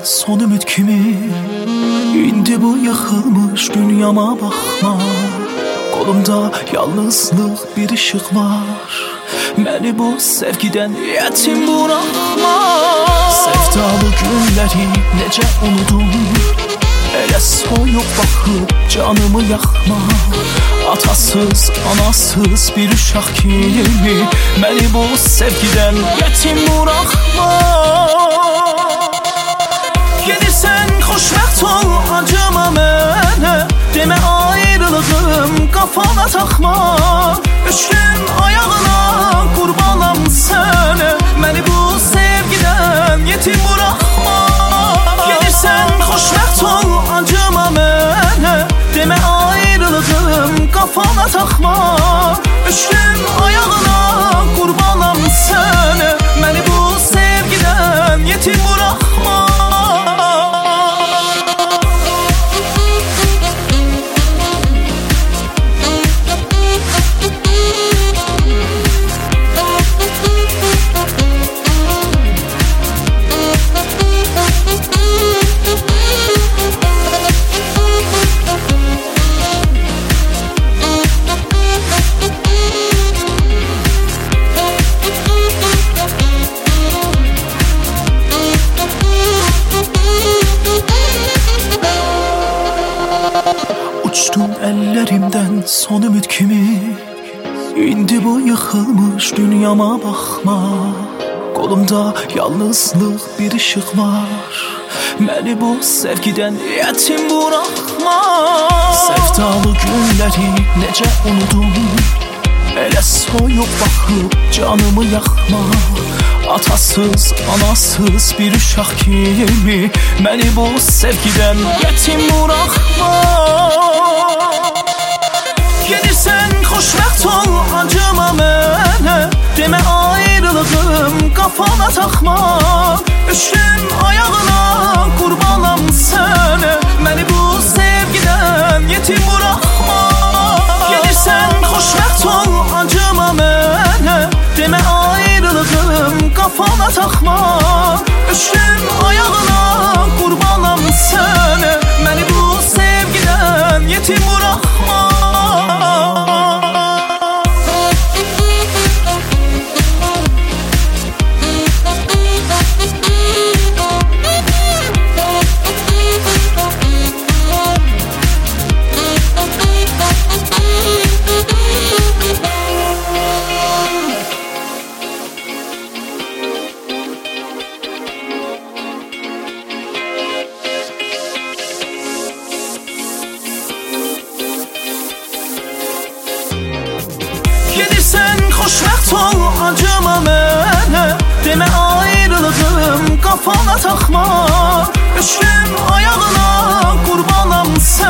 son ümid kimi. İndi bu yıkılmış dünyama bakma. Kolumda yalnızlık bir ışık var. Məni bu sevgiden yetim bırakma. Sevdalı günleri necə unudum. Elə soyuq baxıb canımı yakma. Atasız, anasız bir uşaq kimi. Məni bu sevgiden yetim bırakma. Gedirsən xoşbəxt ol, acıma mənə. Demə ayrılığım qafana taxma. Üçgün ayağına qurbanam sənə. Məni bu sevgidən yetim bırakma. Gedirsən xoşbəxt ol, acıma mənə. Demə ayrılığım qafana taxma. Üçgün ayağına qurbanam sənə. Məni bu sevgidən yetim bırakma. Uçtum ellerimden son ümid kimi. İndi bu yıkılmış dünyama bakma. Kolumda yalnızlık bir ışık var. Məni bu sevgiden yetim bırakma. Sevdalı günleri necə unudum. Elə soyuq baxıb canımı yakma. Atasız, anasız bir uşaq kimi. Məni bu sevgiden yetim bırakma. Gedirsən xoşbəxt ol, acıma mənə. Demə ayrılığım qafana taxma. Üçgün ayağına qurbanam sənə. Məni bu sevgidən yetim bırakma. Gedirsən xoşbəxt ol, acıma mənə. Demə ayrılığım qafana taxma. Üçgün ayağına qurbanam sənə. Məni bu sevgidən yetim bırakma. Gedirsən xoşbəxt ol, acıma mənə. Demə ayrılığım qafana taxma. Üçgün ayağına qurbanam sənə.